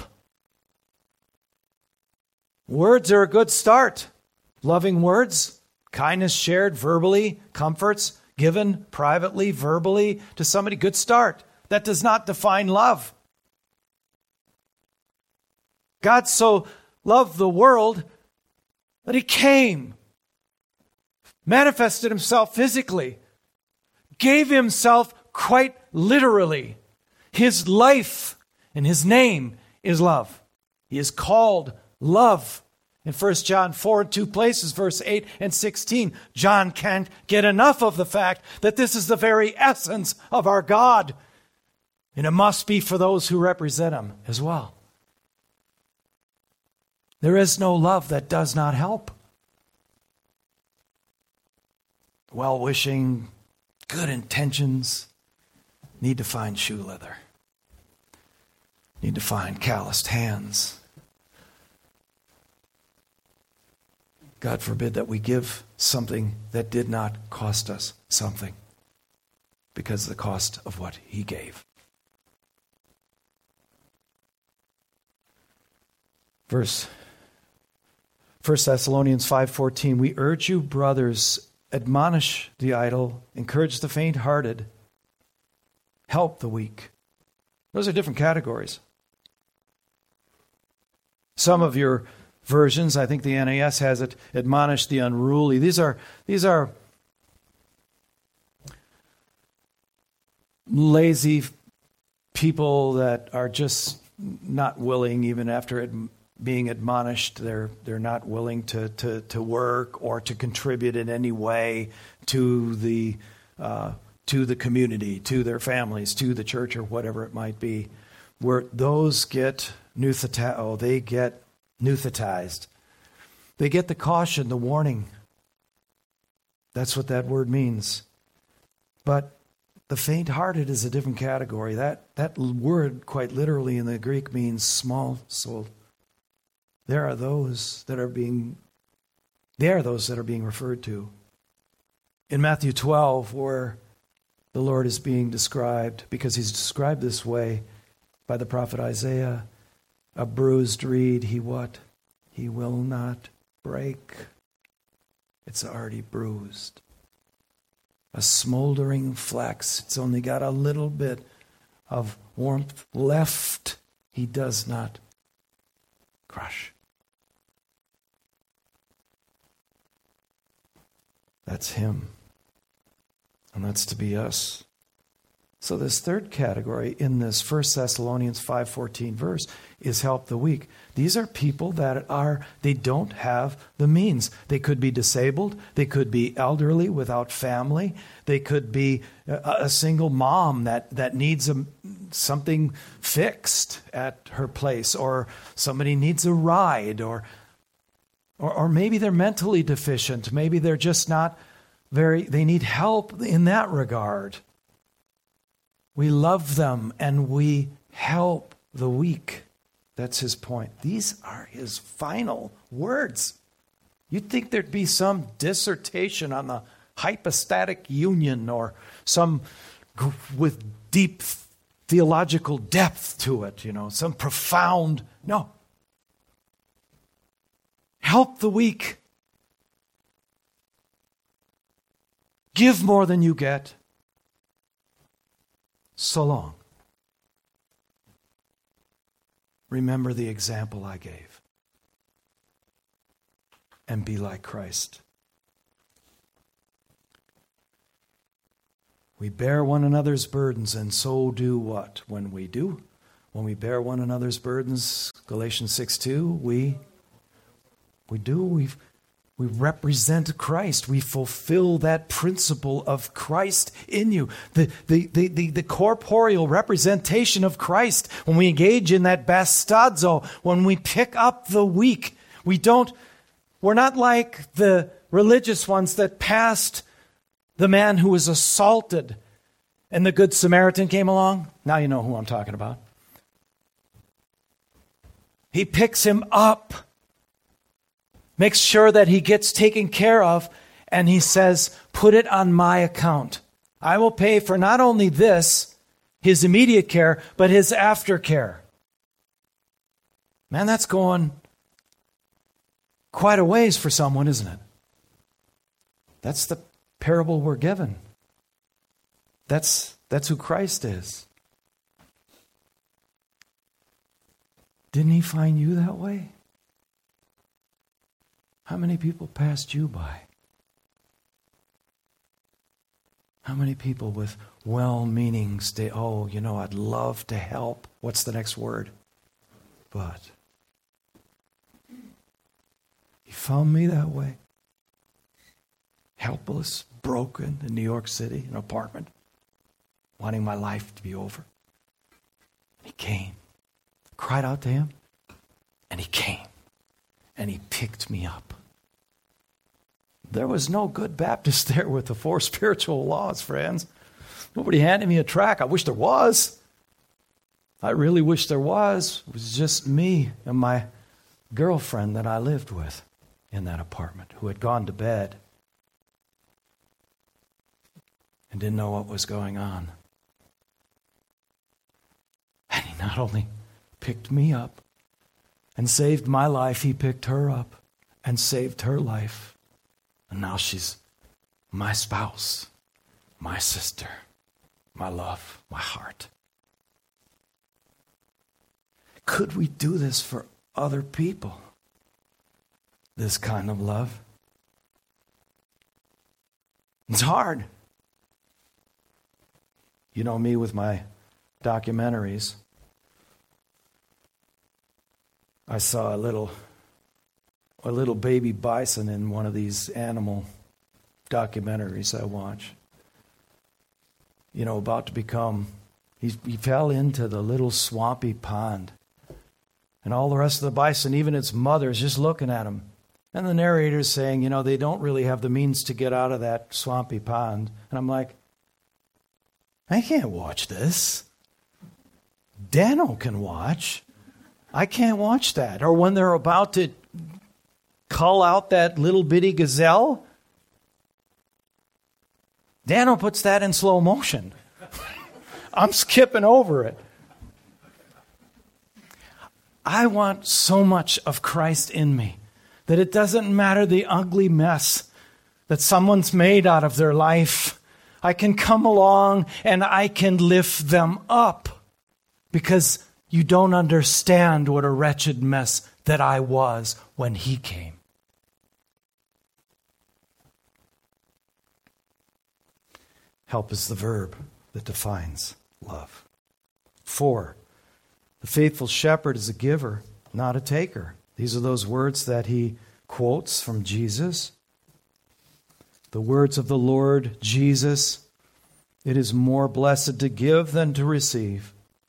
Words are a good start. Loving words, kindness shared verbally, comforts given privately, verbally to somebody, good start. That does not define love. God so loved the world that he came, manifested himself physically, gave himself quite literally. His life and his name is love. He is called love. In First John four, in two places, verse eight and sixteen, John can't get enough of the fact that this is the very essence of our God. And it must be for those who represent him as well. There is no love that does not help. Well-wishing, good intentions need to find shoe leather. need to find calloused hands. God forbid that we give something that did not cost us something because of the cost of what he gave. Verse First Thessalonians five fourteen, we urge you, brothers, admonish the idle, encourage the faint-hearted, help the weak. Those are different categories. Some of your versions, I think the N A S has it, admonish the unruly. These are these are lazy people that are just not willing, even after ad- being admonished, they're they're not willing to to to work or to contribute in any way to the uh, to the community, to their families, to the church, or whatever it might be. Where those get nuthetized, oh, they get nuthetized. They get the caution, the warning. That's what that word means. But the faint-hearted is a different category. That that word, quite literally in the Greek, means small-souled. There are those that are being, they are those that are being referred to. In Matthew twelve, where the Lord is being described, because he's described this way by the prophet Isaiah, a bruised reed, he what? He will not break. It's already bruised. A smoldering flax, it's only got a little bit of warmth left. He does not crush. That's him. And that's to be us. So this third category in this First Thessalonians five fourteen verse is help the weak. These are people that are, they don't have the means. They could be disabled. They could be elderly without family. They could be a, a single mom that, that needs a, something fixed at her place, or somebody needs a ride, or, or or maybe they're mentally deficient. Maybe they're just not very, they need help in that regard. We love them and we help the weak. That's his point. These are his final words. You'd think there'd be some dissertation on the hypostatic union, or some g- with deep theological depth to it, you know, some profound. No. Help the weak. Give more than you get. So long. Remember the example I gave. And be like Christ. We bear one another's burdens, and so do what? When we do? When we bear one another's burdens, Galatians six two, we we do, we've We represent Christ. We fulfill that principle of Christ in you. The, the, the, the, the corporeal representation of Christ. When we engage in that bastazo, when we pick up the weak, we don't, we're not like the religious ones that passed the man who was assaulted and the Good Samaritan came along. Now you know who I'm talking about. He picks him up. Makes sure that he gets taken care of, and he says, put it on my account. I will pay for not only this, his immediate care, but his aftercare. Man, that's going quite a ways for someone, isn't it? That's the parable we're given. That's, that's who Christ is. Didn't he find you that way? How many people passed you by? How many people with well-meaning stay, oh, you know, I'd love to help. What's the next word? But. He found me that way. Helpless, broken in New York City, an apartment, wanting my life to be over. He came, cried out to him, and he came. And he picked me up. There was no good Baptist there with the four spiritual laws, friends. Nobody handed me a tract. I wish there was. I really wish there was. It was just me and my girlfriend that I lived with in that apartment who had gone to bed and didn't know what was going on. And he not only picked me up and saved my life, he picked her up and saved her life. And now she's my spouse, my sister, my love, my heart. Could we do this for other people? This kind of love? It's hard. You know me with my documentaries. I saw a little a little baby bison in one of these animal documentaries I watch. You know, about to become, he, he fell into the little swampy pond. And all the rest of the bison, even its mother, is just looking at him. And the narrator's saying, you know, they don't really have the means to get out of that swampy pond. And I'm like, I can't watch this. Dano can watch. I can't watch that. Or when they're about to cull out that little bitty gazelle, Dano puts that in slow motion. I'm skipping over it. I want so much of Christ in me that it doesn't matter the ugly mess that someone's made out of their life. I can come along and I can lift them up because you don't understand what a wretched mess that I was when he came. Help is the verb that defines love. Four, the faithful shepherd is a giver, not a taker. These are those words that he quotes from Jesus. The words of the Lord Jesus, it is more blessed to give than to receive.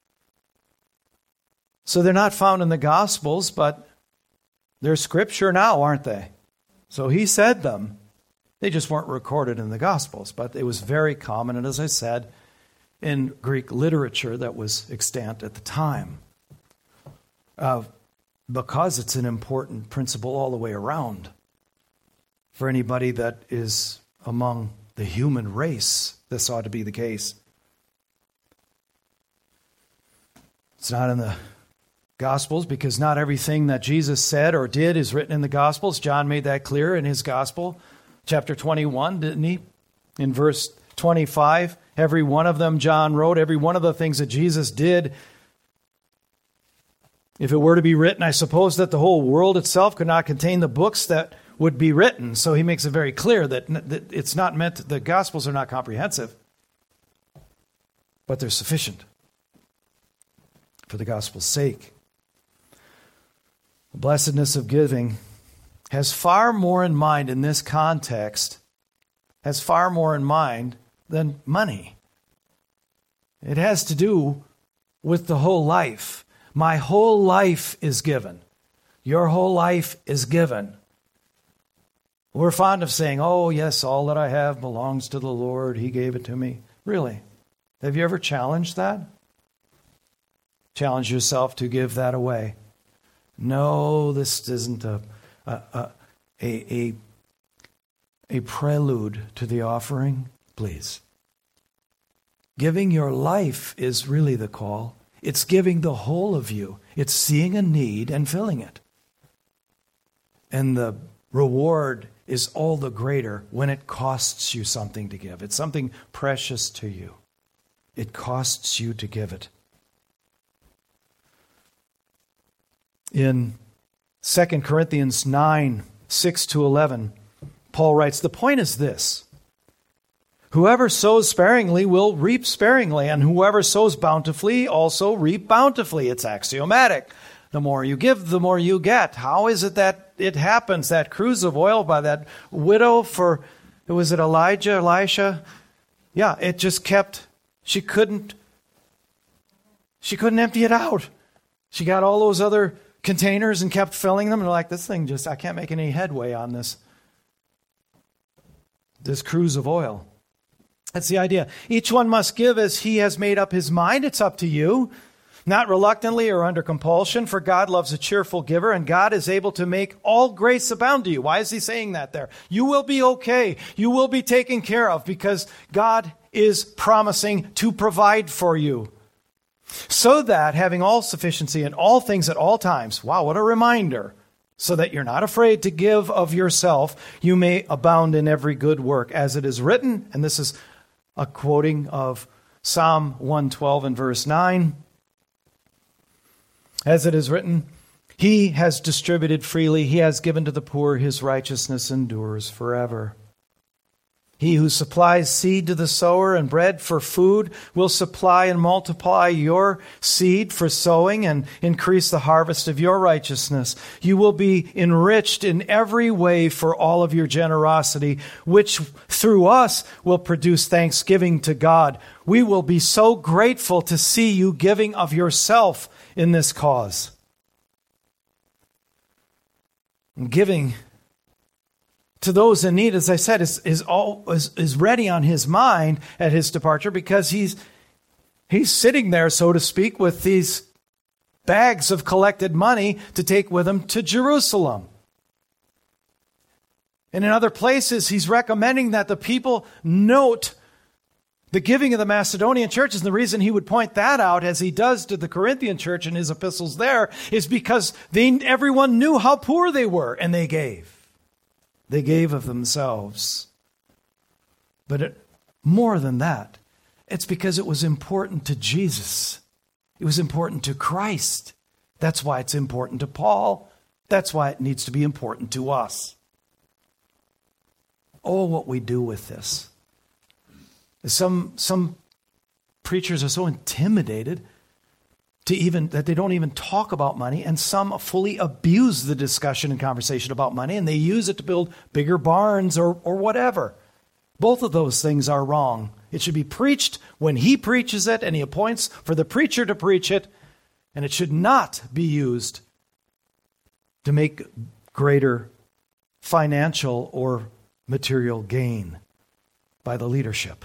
So they're not found in the Gospels, but they're Scripture now, aren't they? So he said them. They just weren't recorded in the Gospels, but it was very common, and as I said, in Greek literature that was extant at the time. Uh, because it's an important principle all the way around. For anybody that is among the human race, this ought to be the case. It's not in the Gospels because not everything that Jesus said or did is written in the Gospels. John made that clear in his Gospel. Chapter twenty-one, didn't he? In verse twenty-five, every one of them John wrote, every one of the things that Jesus did. If it were to be written, I suppose that the whole world itself could not contain the books that would be written. So he makes it very clear that, that it's not meant, the Gospels are not comprehensive, but they're sufficient for the Gospel's sake. The blessedness of giving has far more in mind in this context, has far more in mind than money. It has to do with the whole life. My whole life is given. Your whole life is given. We're fond of saying, oh, yes, all that I have belongs to the Lord. He gave it to me. Really? Have you ever challenged that? Challenge yourself to give that away. No, this isn't a a, a, a, a prelude to the offering. Please. Giving your life is really the call. It's giving the whole of you. It's seeing a need and filling it. And the reward is all the greater when it costs you something to give. It's something precious to you. It costs you to give it. In Second Corinthians nine, six to eleven, Paul writes, the point is this: whoever sows sparingly will reap sparingly, and whoever sows bountifully also reap bountifully. It's axiomatic. The more you give, the more you get. How is it that it happens? That cruse of oil by that widow for, was it Elijah, Elisha? Yeah, it just kept, she couldn't, she couldn't empty it out. She got all those other containers and kept filling them. And like, this thing just, I can't make any headway on this, this cruse of oil. That's the idea. Each one must give as he has made up his mind. It's up to you. not reluctantly or under compulsion, for God loves a cheerful giver, and God is able to make all grace abound to you. Why is he saying that there? You will be okay. You will be taken care of because God is promising to provide for you. So that, having all sufficiency in all things at all times, wow, what a reminder, so that you're not afraid to give of yourself, you may abound in every good work, as it is written, and this is a quoting of Psalm one twelve and verse nine, as it is written, he has distributed freely, he has given to the poor, his righteousness endures forever. He who supplies seed to the sower and bread for food will supply and multiply your seed for sowing and increase the harvest of your righteousness. You will be enriched in every way for all of your generosity, which through us will produce thanksgiving to God. We will be so grateful to see you giving of yourself in this cause. And giving to those in need, as I said, is is all is, is ready on his mind at his departure because he's he's sitting there, so to speak, with these bags of collected money to take with him to Jerusalem. And in other places, he's recommending that the people note the giving of the Macedonian churches. And the reason he would point that out, as he does to the Corinthian church in his epistles there, is because they everyone knew how poor they were, and they gave. They gave of themselves. But it, more than that, it's because it was important to Jesus. It was important to Christ. That's why it's important to Paul. That's why it needs to be important to us. Oh, what we do with this. Some, some preachers are so intimidated to even that they don't even talk about money, and some fully abuse the discussion and conversation about money, and they use it to build bigger barns or, or whatever. Both of those things are wrong. It should be preached when he preaches it, and he appoints for the preacher to preach it, and it should not be used to make greater financial or material gain by the leadership.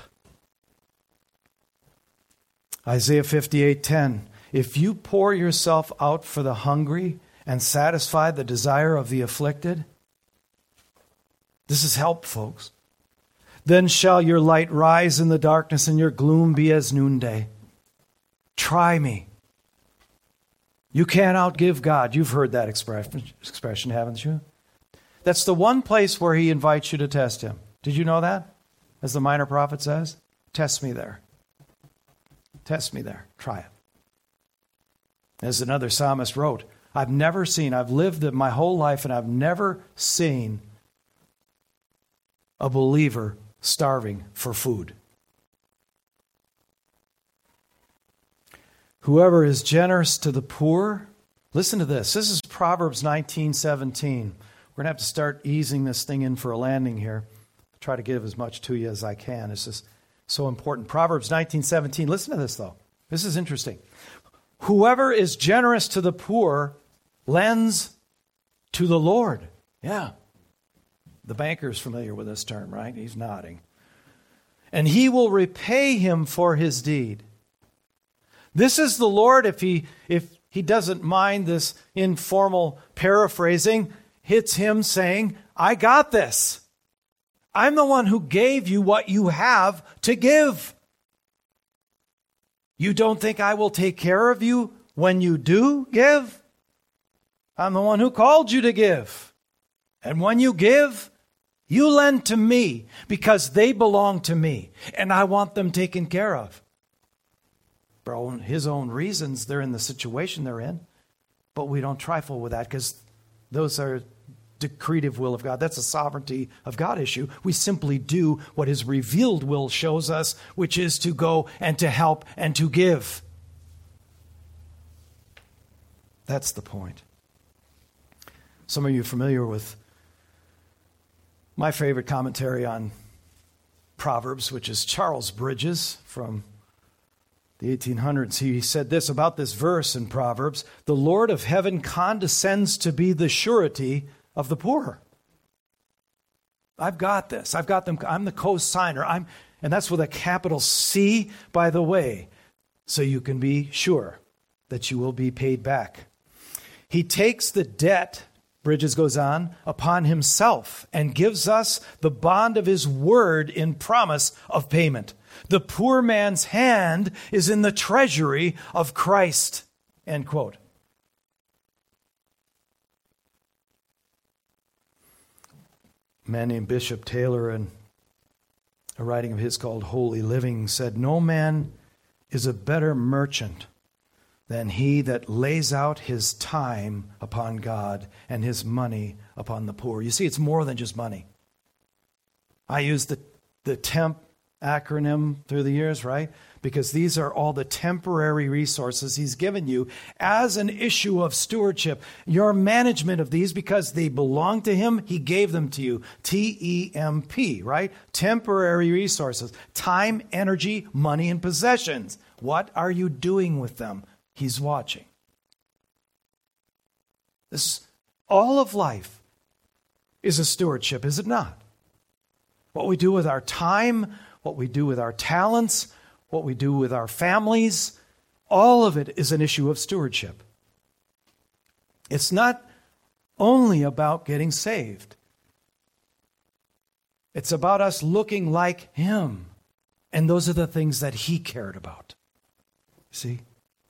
Isaiah fifty-eight ten. If you pour yourself out for the hungry and satisfy the desire of the afflicted, this is help, folks. Then shall your light rise in the darkness and your gloom be as noonday. Try me. You can't outgive God. You've heard that expression, expression, haven't you? That's the one place where he invites you to test him. Did you know that? As the minor prophet says, test me there. Test me there. Try it. As another psalmist wrote, I've never seen, I've lived my whole life, and I've never seen a believer starving for food. Whoever is generous to the poor, listen to this. This is Proverbs nineteen seventeen. We're going to have to start easing this thing in for a landing here. I'll try to give as much to you as I can. This is so important. Proverbs nineteen seventeen. Listen to this, though. This is interesting. Whoever is generous to the poor lends to the Lord. Yeah. The banker's familiar with this term, right? He's nodding. And he will repay him for his deed. This is the Lord, if he if he doesn't mind this informal paraphrasing, hits him saying, I got this. I'm the one who gave you what you have to give. You don't think I will take care of you when you do give? I'm the one who called you to give. And when you give, you lend to me because they belong to me and I want them taken care of. For his own reasons, they're in the situation they're in. But we don't trifle with that because those are decretive will of God. That's a sovereignty of God issue. We simply do what his revealed will shows us, which is to go and to help and to give. That's the point. Some of you are familiar with my favorite commentary on Proverbs, which is Charles Bridges from the eighteen hundreds. He said this about this verse in Proverbs: the Lord of heaven condescends to be the surety of the poor. I've got this. I've got them. I'm the co-signer. I'm, and that's with a capital C, by the way, so you can be sure that you will be paid back. He takes the debt, Bridges goes on, upon himself and gives us the bond of his word in promise of payment. The poor man's hand is in the treasury of Christ. End quote. A man named Bishop Taylor, in a writing of his called Holy Living, said, "No man is a better merchant than he that lays out his time upon God and his money upon the poor." You see, it's more than just money. I use the, the TEMP acronym through the years, right? Because these are all the temporary resources he's given you as an issue of stewardship. Your management of these, because they belong to him, he gave them to you. T E M P, right? Temporary resources. Time, energy, money, and possessions. What are you doing with them? He's watching. This, all of life is a stewardship, is it not? What we do with our time, what we do with our talents, what we do with our families, all of it is an issue of stewardship. It's not only about getting saved. It's about us looking like him. And those are the things that he cared about. See?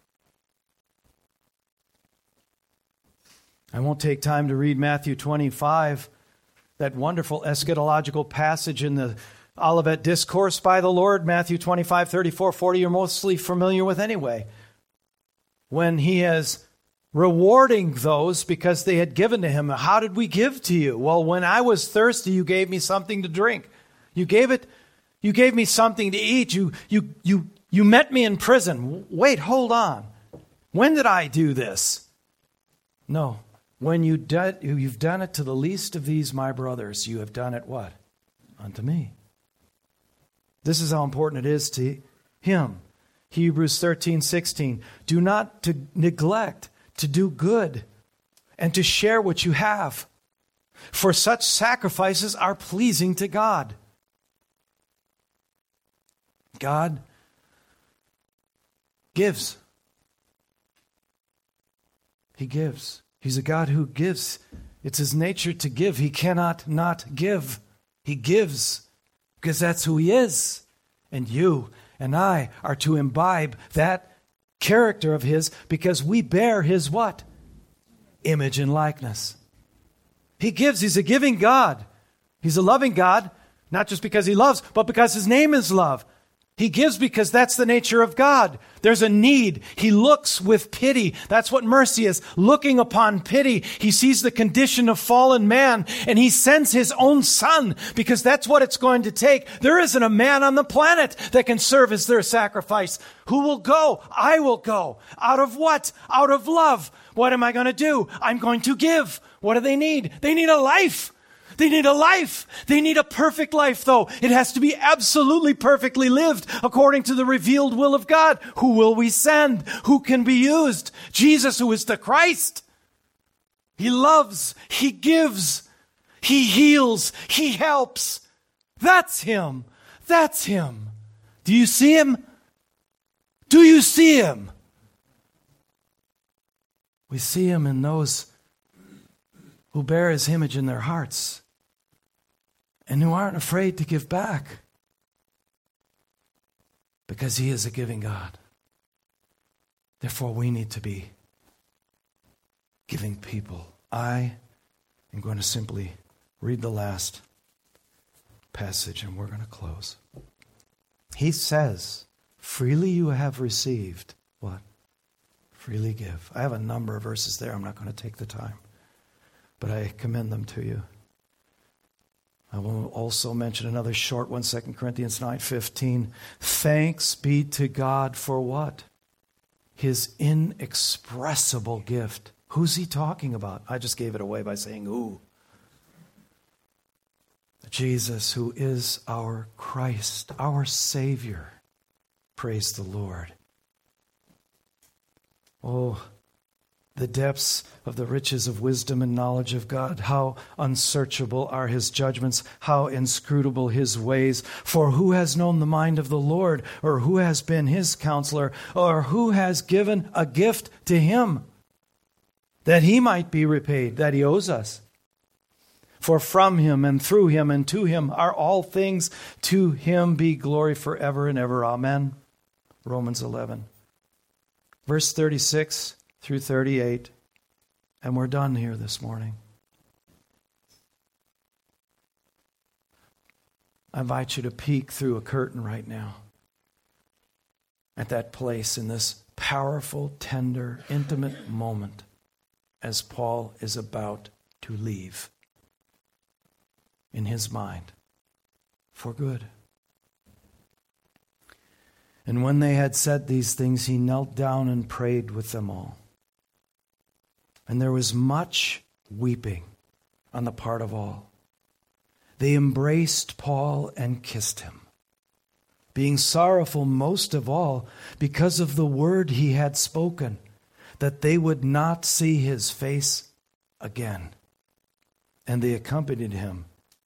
I won't take time to read Matthew twenty-five, that wonderful eschatological passage in the Olivet Discourse by the Lord, Matthew twenty-five, thirty-four, forty, you're mostly familiar with anyway. When he is rewarding those because they had given to him. How did we give to you? Well, when I was thirsty, you gave me something to drink. You gave it, you gave me something to eat. You, you, you, you met me in prison. Wait, hold on. When did I do this? No. When you did, you've done it to the least of these, my brothers, you have done it what? Unto me. This is how important it is to him. Hebrews thirteen, sixteen. Do not to neglect to do good and to share what you have, for such sacrifices are pleasing to God. God gives. He gives. He's a God who gives. It's his nature to give. He cannot not give. He gives because that's who he is. And you and I are to imbibe that character of his because we bear his what? Image and likeness. He gives. He's a giving God. He's a loving God, not just because he loves, but because his name is love. He gives because that's the nature of God. There's a need. He looks with pity. That's what mercy is. Looking upon pity. He sees the condition of fallen man and he sends his own son because that's what it's going to take. There isn't a man on the planet that can serve as their sacrifice. Who will go? I will go. Out of what? Out of love. What am I going to do? I'm going to give. What do they need? They need a life. They need a life. They need a perfect life, though. It has to be absolutely perfectly lived according to the revealed will of God. Who will we send? Who can be used? Jesus, who is the Christ. He loves. He gives. He heals. He helps. That's him. That's him. Do you see him? Do you see him? We see him in those who bear his image in their hearts and who aren't afraid to give back because he is a giving God. Therefore, we need to be giving people. I am going to simply read the last passage and we're going to close. He says, freely you have received what? Freely give. I have a number of verses there. I'm not going to take the time, but I commend them to you. I will also mention another short one, Second Corinthians nine fifteen. Thanks be to God for what? His inexpressible gift. Who's he talking about? I just gave it away by saying who. Jesus, who is our Christ, our Savior. Praise the Lord. Oh, The depths of the riches of wisdom and knowledge of God. How unsearchable are his judgments, how inscrutable his ways. For who has known the mind of the Lord, or who has been his counselor, or who has given a gift to him, that he might be repaid, that he owes us? For from him and through him and to him are all things. To him be glory forever and ever. Amen. Romans eleven. Verse thirty-six through thirty-eight. And we're done here this morning. I invite you to peek through a curtain right now at that place in this powerful, tender, intimate moment as Paul is about to leave in his mind for good. And when they had said these things, he knelt down and prayed with them all. And there was much weeping on the part of all. They embraced Paul and kissed him, being sorrowful most of all because of the word he had spoken, that they would not see his face again. And they accompanied him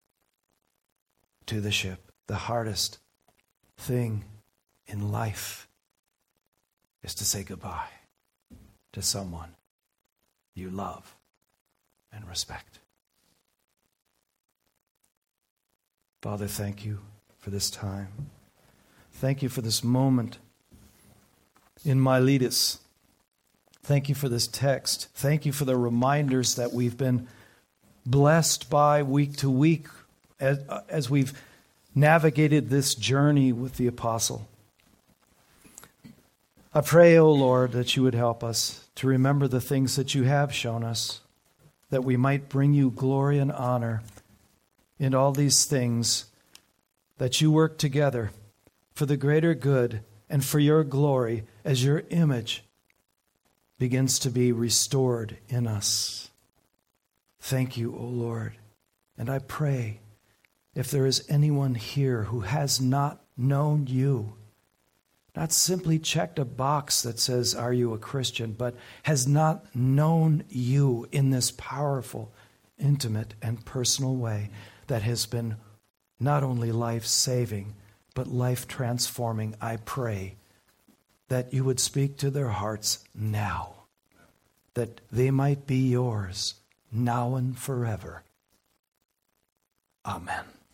to the ship. The hardest thing in life is to say goodbye to someone you love and respect. Father, thank you for this time. Thank you for this moment in Miletus. Thank you for this text. Thank you for the reminders that we've been blessed by week to week as, as we've navigated this journey with the apostle. I pray, O Lord, that you would help us to remember the things that you have shown us, that we might bring you glory and honor in all these things, that you work together for the greater good and for your glory as your image begins to be restored in us. Thank you, O Lord. And I pray, if there is anyone here who has not known you, not simply checked a box that says, are you a Christian, but has not known you in this powerful, intimate, and personal way that has been not only life-saving, but life-transforming, I pray that you would speak to their hearts now, that they might be yours now and forever. Amen.